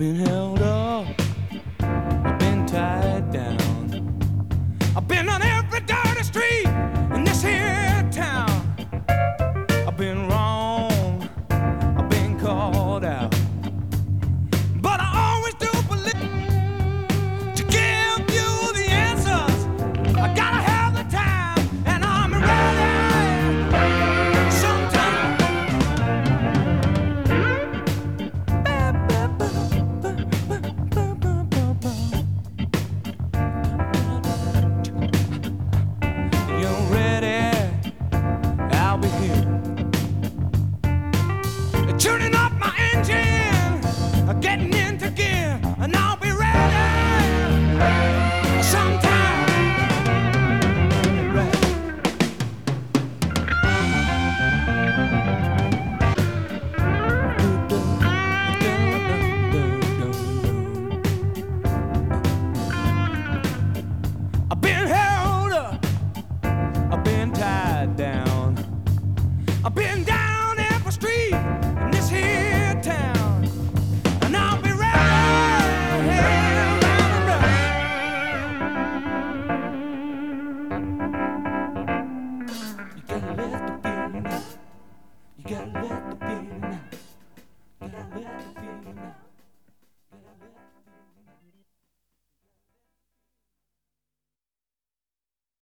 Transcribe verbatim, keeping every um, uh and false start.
been held up, I've been tied down, I've been on every dirty street in this here town. I've been wrong, I've been called out, but I always do believe to give you the answers. I gotta have the time, and I'm ready sometime. You're ready, I'll be here. Tuning up my engine, getting into gear, and I'll be ready sometime. Ready. I've been held up, I've been tied down, I've been down every street in this here town, and I'll be ready round and round. You gotta let the feeling out. You gotta let the feeling out. You gotta let the feeling out.